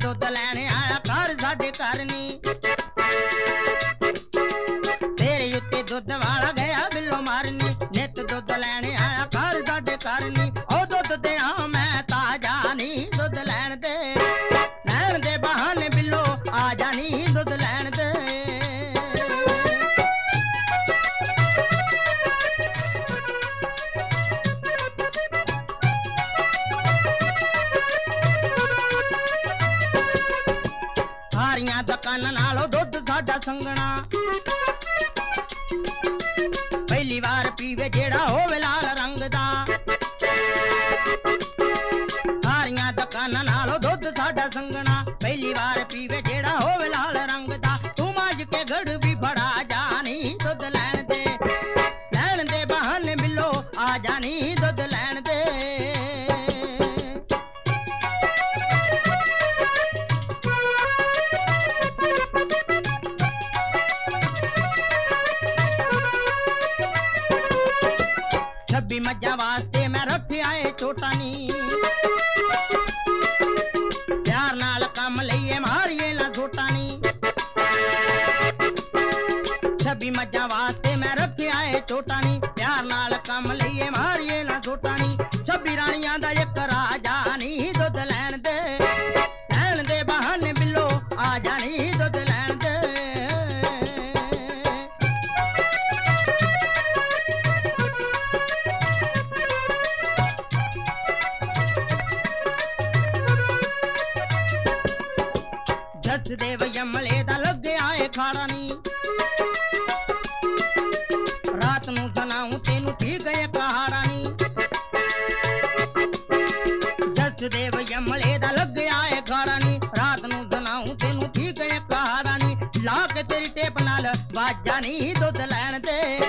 दुध लैने आया घर साडे घर नी तेरे उत्ते दुध वाला गया बिल्लो मारनी नित दुध लैने आया घर साडे घर नी ओ दुध दे मैं ताजा नी दुध लैन दे बहाने बिल्लो आ जानी दुध लैन दे सारियां दुकानां नालों दुध साडा संगना पहली बार पीवे जेड़ा होवे लाल रंग दा सारियां दुकानां नालों दुध साडा संगना पहली बार पीवे जेड़ा होवे लाल रंग दा तू माज के गड़ भी बड़ा जानी दुध लैन दे बहाने बिल्लो आ जानी दुध लैन दे छब्बी मज्जा वास्ते मैं रखे आए छोटा नी प्यार नाल कम लईए मारिए ना छोटा नी छब्बी मज्जा वास्ते मैं रखे आए छोटा नी प्यार नाल कम लईए मारिए ना छोटा नी छब्बी रानियां दा एक राजा नी दुध लैन दे बहाने बिल्लो आ जानी दुध लैन दे देव यमले दा लगे आए खाड़ा नी रात नू सुनाऊं तेनू ठीक है कहाड़ा नी जस देव यमले दा लगे आए खाड़ा नी रात नू सुनाऊं तेनू ठीक है कहाड़ा नी ला के तेरी टेप नाल बाजा नी दुध लैन दे